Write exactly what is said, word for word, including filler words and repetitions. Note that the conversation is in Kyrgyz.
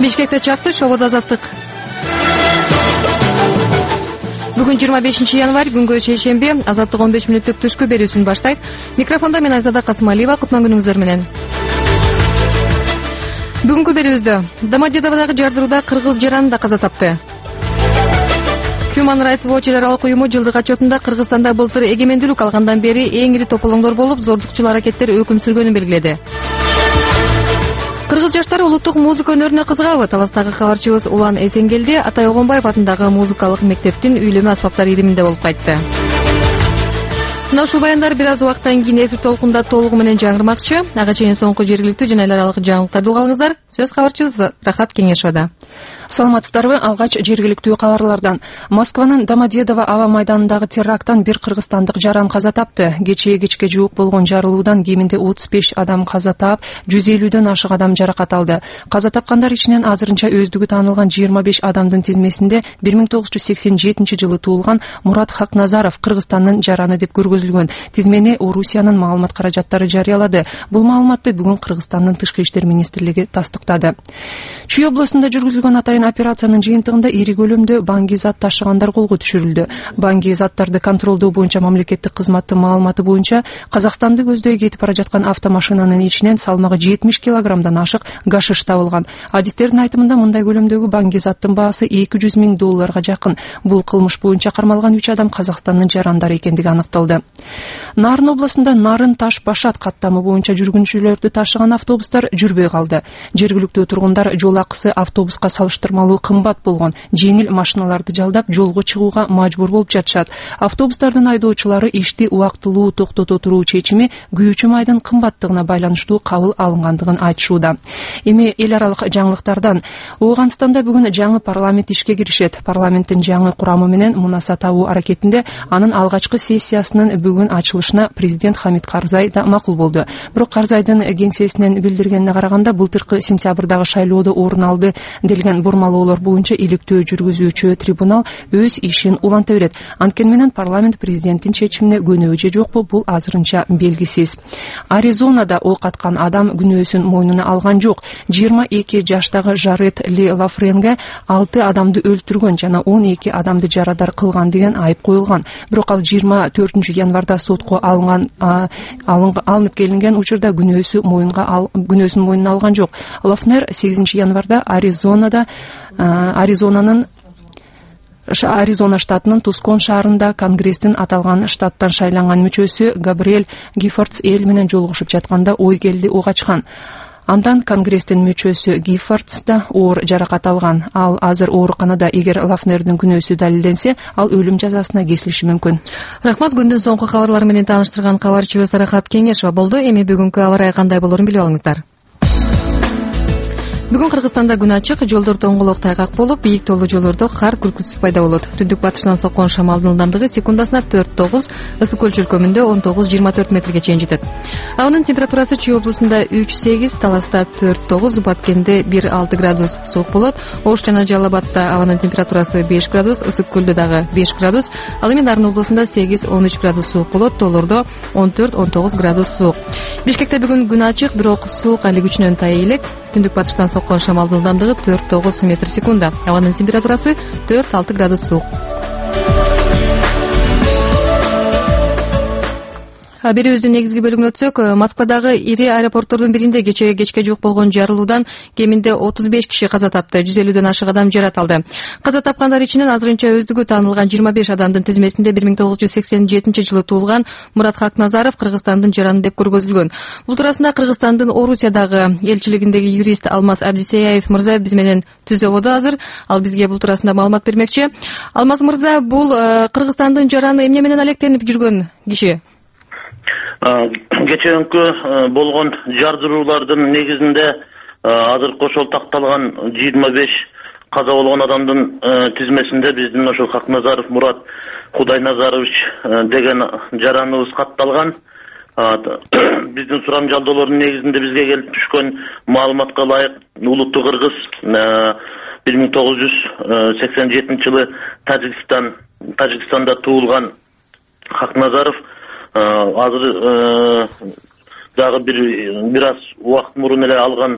Бишкекте чакты шободо азаттык. Бүгүн жыйырма бешинчи январь, күнгө шейшемби. Азаттык он беш мүнөттүк түшкү берүүсүн баштайт. Микрофондо мен Айзада Касымалиева. Кутман күнүңүздөр менен. Бүгүнкү берүүбүздө Домодедоводогу жардырууда кыргыз жараны да каза тапты. Human Rights Watch эл аралык уюму жылдык отчетунда Кыргызстанда былтыр эгемендүүлүк алгандан бери эң ири тополоңдор болуп, зордукчул аракеттер өкүм сүргөнүн белгиледи. Кыргыз жаштары улуттук музыка өнөрүнө кызыгабы? Таластагы кабарчыбыз Улан Эсенгелди Атай Огонбаев атындагы музыкалык мектептин үйлөмө аспаптар ириминде болуп кайтты. Мына ушул баяндар бир аз убакыттан кийин эфир толкунда толугу менен жаңырмакчы. Ага чейин соңку жергиликтүү жана эл аралык жаңылыктарды угаңыздар. Сөз кабарчыбыз Рахат Кеңешовдо. Саламатсыздарбы? Алгач жергиликтүү кабарлардан. Москванын Домодедово аба майданындагы теракттан бир кыргызстандык жаран каза тапты. Кечээ кечке жуук болгон жарылуудан кеминде отуз беш адам каза таап, жүз элүүдөн ашык адам жаракат алды. Каза тапкандар ичинен азырынча өздүгү таанылган жыйырма беш адамдын тизмесинде бир миң тогуз жүз сексен жетинчи жылы туулган Мурат Хакназаров Кыргызстандын жараны деп көргөзүлгөн. Тизмени Орусиянын маалымат каражаттары жарыялады. Бул маалыматты бүгүн Кыргызстандын Тышкы иштер министрлиги тастыктады. Чүй облусунда жүргүзүлгөн атайын операциянын жыйынтыгында ири көлөмдө баңги зат ташыгандар колго түшүрүлдү. Баңги заттарды контролдоо боюнча мамлекеттик кызматтын маалыматы боюнча Казакстанды көздөй кетип бара жаткан автомашинанын ичинен салмагы жетимиш килограммдан ашык гашиш табылган. Адистердин айтымында мындай көлөмдөгү баңги заттын баасы эки жүз миң долларга жакын. Бул кылмыш боюнча кармалган үч адам Казакстандын жарандары экендиги аныкталды. Нарын областында Нарын Таш Башат каттамы боюнча жүргүнчүлөрдү ташыган автобустар жүрбөй калды. Жергиликтүү тургундар жол акысы автобуска салыштырмалуу кымбат болгон жеңил машиналарды жалдап жолго чыгууга мажбур болуп жатышат. Автобустардын айдоочулары ишти убактылуу токтото туруу чечими күйүүчү майдын кымбаттыгына байланыштуу кабыл алынгандыгын айтышууда. Эми эл аралык жаңылыктардан. Ооганстанда бүгүн жаңы парламент ишке киришет. Парламенттин жаңы курамы менен мунаса табуу аракетинде анын алгачкы сессиясынын бүгүн ачылышына президент Хамит Карзай да макул болду. Бирок Карзайдын кеңсесинен билдиргенине караганда былтыркы сентябрдагы шайлоодо орун алды делген бурмалоолор боюнча иликтөө жүргүзүүчү трибунал өз ишин уланта берет. Анткени менен парламент президенттин чечимине көнөбү же жокпу, бул азырынча белгисиз. Аризонада ок аткан адам күнөөсүн мойнуна алган жок. жыйырма эки жаштагы Жарет Ли Лафренге алты адамды өлтүргөн жана он эки адамды жарадар кылган деген айып коюлган. Бирок ал жыйырма төртүнчү январда сотко алынган алынып келинген учурда күнөөсү моюнга күнөөсүн мойнуна алган жок. Лафнер сегизинчи январда Аризонада Аризонанын Аризона штатынын Тускон шаарында Конгресстин аталган штаттан шайланган мүчөсү Габриэль Гиффордс эл менен жолугушуп жатканда ой келди ок ачкан. Андан Конгресстин мүчөсү Гиффордс да оор жаракат алган. Ал азыр ооруканада. Эгер Лафнердин күнөөсү далилденсе, ал өлүм жазасына кесилиши мүмкүн. Рахмат. Күндүн соңку кабарлары менен тааныштырган кабарчыбыз Рахат Кеңешова болду. Эми бүгүнкү аба ырайы кандай болорун билип алыңыздар. Бүгүн Кыргызстанда күн ачык, жолдор тоңголок тайгак болуп, бийик тоолуу жолдордо кар күркүтүп пайда болот. Түндүк батыштан соккон шамалдын ылдамдыгы секундасына төрт тогуз, ысык көл чөлкөмүндө он тогуз жыйырма төрт метрге чейин жетет. Абанын температурасы Чүй облусунда үч сегиз, Таласта төрт тогуз, Баткенде бир алты градус суук болот. Ош жана Жалал Абадта абанын температурасы беш градус, ысык көлдө дагы беш градус. Ал эми Нарын облусунда сегиз он үч градус суук болот, тоолордо он төрт он тогуз градус суук. Бишкекте бүгүн күн ачык, бирок суук али күчүнөн тая элек. Түндүк батыштан соккон шамалдын ылдамдыгы төрт тогуз метр секунда. Абанын температурасы төрт алты градус суук. Берүүбүздүн негизги бөлүгүнө өтсөк, Москвадагы ири аэропорттордун биринде кечээ кечке жуук болгон жарылуудан кеминде отуз беш киши каза тапты, жүз элүүдөн ашык адам жарат алды. Каза тапкандар ичинен азырынча өздүгү таанылган жыйырма беш адамдын тизмесинде бир миң тогуз жүз сексен жетинчи жылы туулган Мурат Хакназаров Кыргызстандын жараны деп көргөзүлгөн. Бул туурасында Кыргызстандын Орусиядагы элчилигиндеги юрист Алмаз Абдисаяев мырза биз менен түзөбодо азыр. Ал бизге бул туурасында маалымат бермекчи. Алмаз мырза, бул Кыргызстандын жараны эмне менен алектенип жүргөн киши? Кечээкү болгон жардыруулардын негизинде азыр кошол такталган жыйырма беш каза болгон адамдын тизмесинде биздин ошол Хакназаров Мурат Кудайназарович деген жараныбыз катталган. Биздин сурам жалдоолордун негизинде бизге келип түшкөн маалыматка ылайык улуттуу кыргыз бир миң тогуз жүз сексен жетинчи жылы Тажикстан Тажикстанда туулган Хакназаров азыр дагы бир бир аз убакыт мурун эле алган